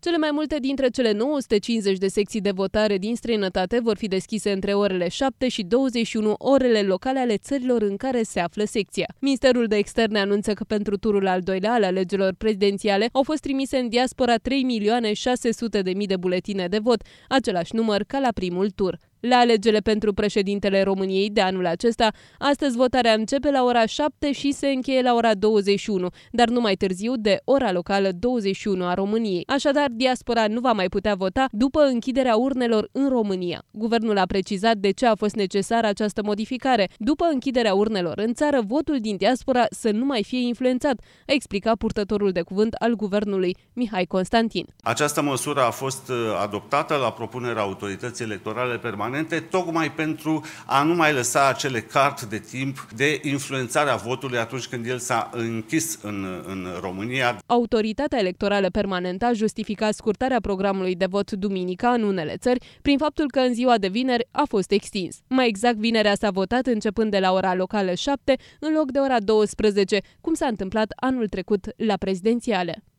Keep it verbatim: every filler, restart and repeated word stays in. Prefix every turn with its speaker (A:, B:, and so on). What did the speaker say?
A: Cele mai multe dintre cele nouă sute cincizeci de secții de votare din străinătate vor fi deschise între orele șapte și douăzeci și unu orele locale ale țărilor în care se află secția. Ministerul de Externe anunță că pentru turul al doilea al alegerilor prezidențiale au fost trimise în diaspora trei milioane șase sute de mii de buletine de vot, același număr ca la primul tur. La alegerile pentru președintele României de anul acesta, astăzi votarea începe la ora șapte și se încheie la ora douăzeci și unu, dar nu mai târziu de ora locală douăzeci și unu a României. Așadar, diaspora nu va mai putea vota după închiderea urnelor în România. Guvernul a precizat de ce a fost necesară această modificare. După închiderea urnelor în țară, votul din diaspora să nu mai fie influențat, a explicat purtătorul de cuvânt al guvernului, Mihai Constantin.
B: Această măsură a fost adoptată la propunerea Autorității Electorale Permanente tocmai pentru a nu mai lăsa acele carte de timp de influențare a votului atunci când el s-a închis în, în România.
A: Autoritatea Electorală Permanentă a justificat scurtarea programului de vot duminica în unele țări prin faptul că în ziua de vineri a fost extins. Mai exact, vinerea s-a votat începând de la ora locală șapte în loc de ora douăsprezece, cum s-a întâmplat anul trecut la prezidențiale.